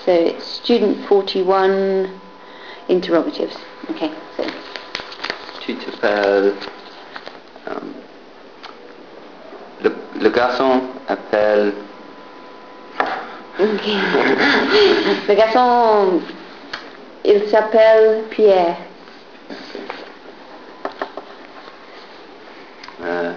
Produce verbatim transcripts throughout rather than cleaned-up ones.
So student forty-one, interrogatives. Okay, so. Tu t'appelles... Um, le, le garçon appelle... Okay. Le garçon, il s'appelle Pierre. Euh,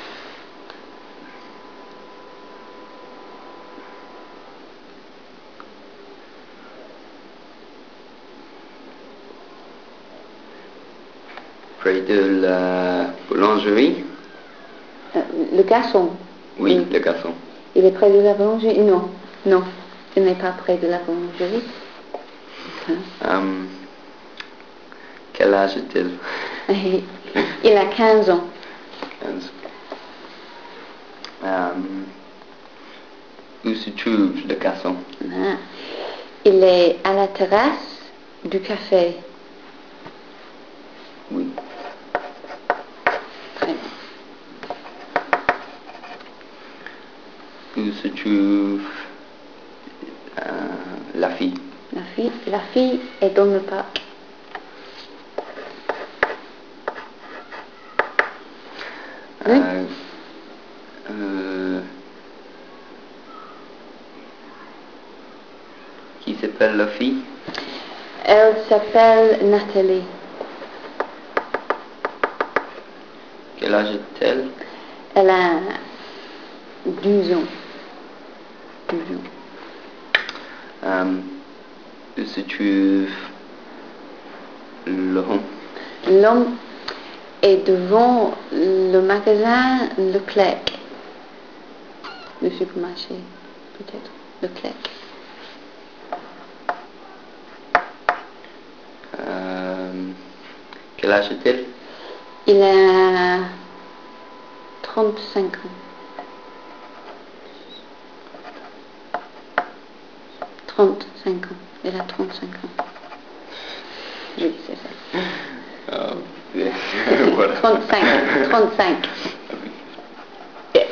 près de la boulangerie. Euh, le garçon. Oui, il, le garçon. Il est près de la boulangerie? Non, non, il n'est pas près de la boulangerie. Okay. Um, quel âge a-t-il? Il a quinze ans. quinze. Um, où se trouve le garçon? Ah. Il est à la terrasse du café. Oui. Très bien. Où se trouve euh, la fille? La fille, la fille est dans le parc. Oui. Euh, euh, qui s'appelle la fille? Elle s'appelle Nathalie. Quel âge a-t-elle? Elle a douze ans. douze ans. Um, où se trouve l'homme? L'homme est devant le magasin Leclerc. Le supermarché, peut-être. Leclerc. Um, quel âge a-t-elle? Il a trente-cinq ans. trente-cinq ans. Il a trente-cinq ans. Oui, c'est ça. Oh, yes. Voilà. trente-cinq. trente-cinq. Yes.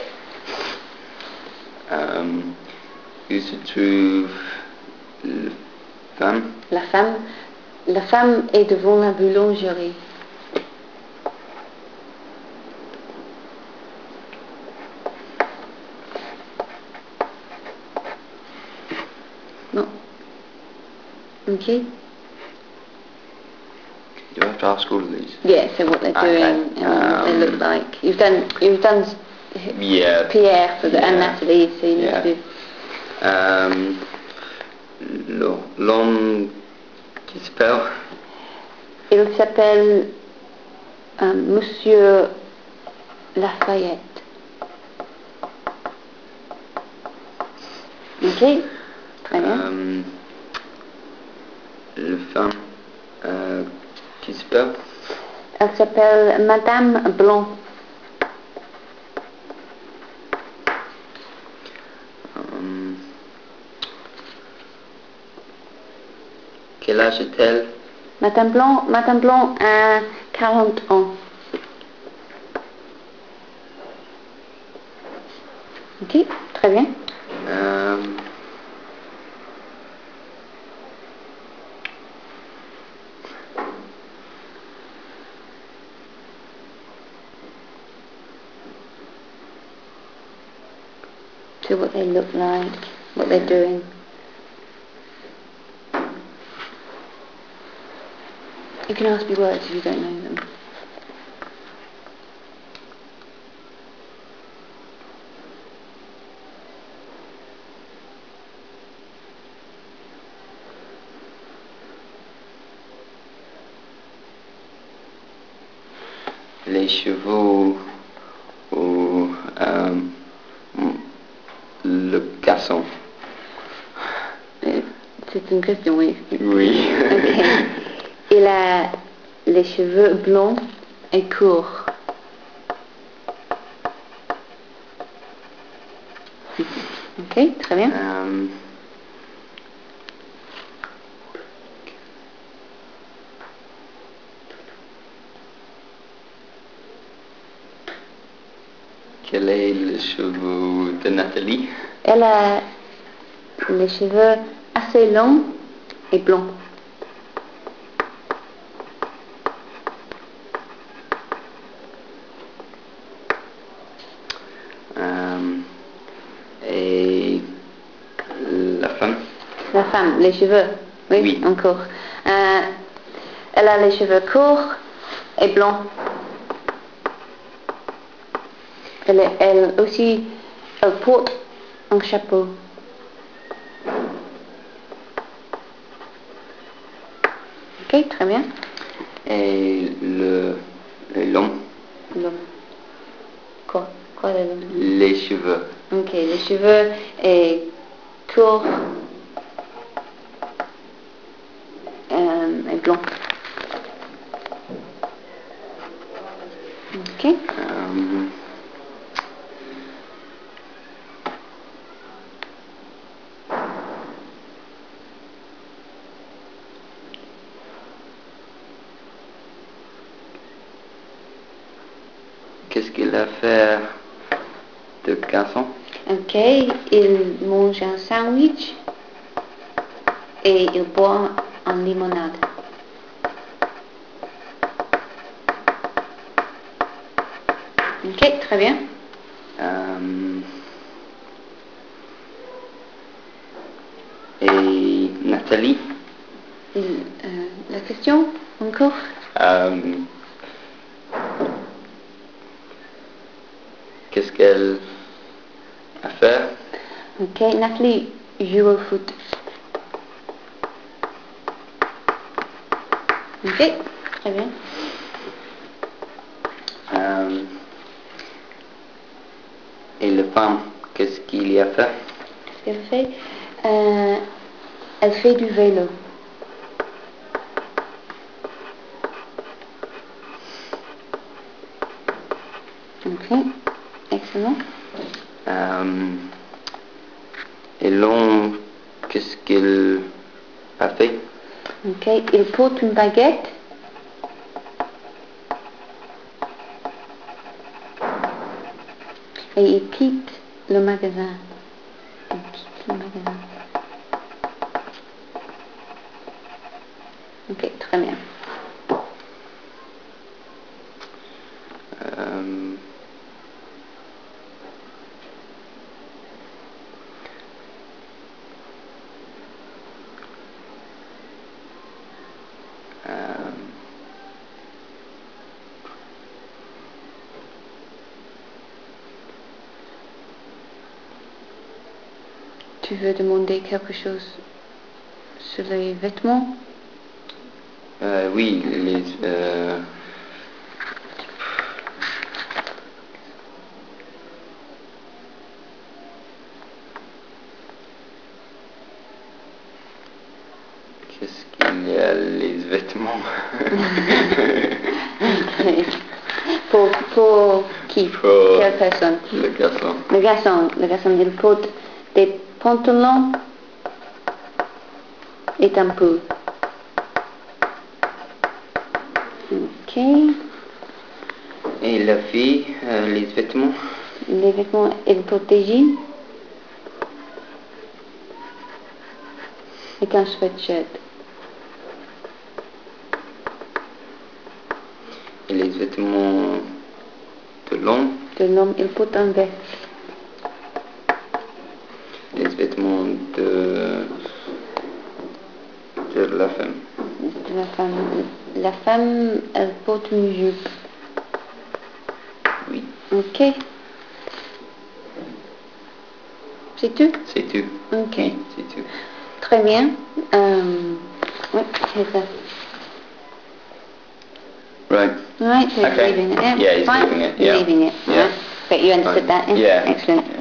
Um, où se trouve la femme? La femme, la femme est devant la boulangerie. No. Okay. Do I have to ask all of these? Yeah, so what they're Okay. doing and what they look Um, like. You've done, you've done Yeah. Pierre for the, Yeah. and Nathalie, so you need Yeah. to do. Um, l'ho- l'homme qui s'appelle? Il s'appelle euh, Monsieur Lafayette. Ok, très bien. Um, la femme euh, qui s'appelle? Elle s'appelle Madame Blanc. Um, quel âge a-t-elle? Madame Blanc, Madame Blanc a quarante ans. Ok, très bien. Um, So what they look like, what they're doing. You can ask me words if you don't know them. les chevaux ou um, le garçon? Euh, C'est une question, oui. Oui. Ok. Il a les cheveux blonds et courts. Ok, très bien. Um, quel est le cheveu de Nathalie? Elle a les cheveux assez long et blond. Euh, et la femme? La femme, les cheveux. Oui, Oui. encore. Euh, elle a les cheveux courts et blancs. Elle, elle aussi, elle porte un chapeau. Ok, très bien. Et le l'homme? L'homme. Quoi? Quoi le l'homme? Les cheveux. Ok, les cheveux est courts euh, et blancs. Ok. Euh, Qu'est-ce qu'il a fait de garçon? Ok, il mange un sandwich et il boit une limonade. Ok, très bien. Euh, et Nathalie? Il, euh, la question encore? Euh, Qu'est-ce qu'elle a fait? Ok, Nathalie joue au foot. Ok, très bien. Euh, et la femme, qu'est-ce qu'il y a fait? Qu'est-ce qu'elle fait? Euh, elle fait du vélo. Ok, excellent. Euh, et l'homme, qu'est-ce qu'il a fait? Ok, il porte une baguette. Et il quitte le magasin. Il quitte le magasin. Ok, très bien. Euh, euh, Tu veux demander quelque chose sur les vêtements? euh, oui, les, euh, qu'est-ce qu'il y a, les vêtements? pour, pour qui? Pour Quelle personne? le garçon. Le garçon. Le garçon, il porte des pantalons et un pull. Ok. Et la fille, euh, les vêtements? Les vêtements, elle porte des jeans et un sweatshirt. Et les vêtements de l'homme? De l'homme, il porte un veste. Les vêtements de, de la femme? De la femme. La femme, elle porte une jupe. Oui. Ok. C'est tout? C'est tout. Ok. Oui, c'est tout. Très bien. Um, oui, c'est ça. Right. Right, so Okay. he's leaving it. Yeah, Yeah, he's fine. leaving it. You're Yeah. leaving it. Yeah. Right. But you understood Fine. that, yeah? Yeah. Excellent.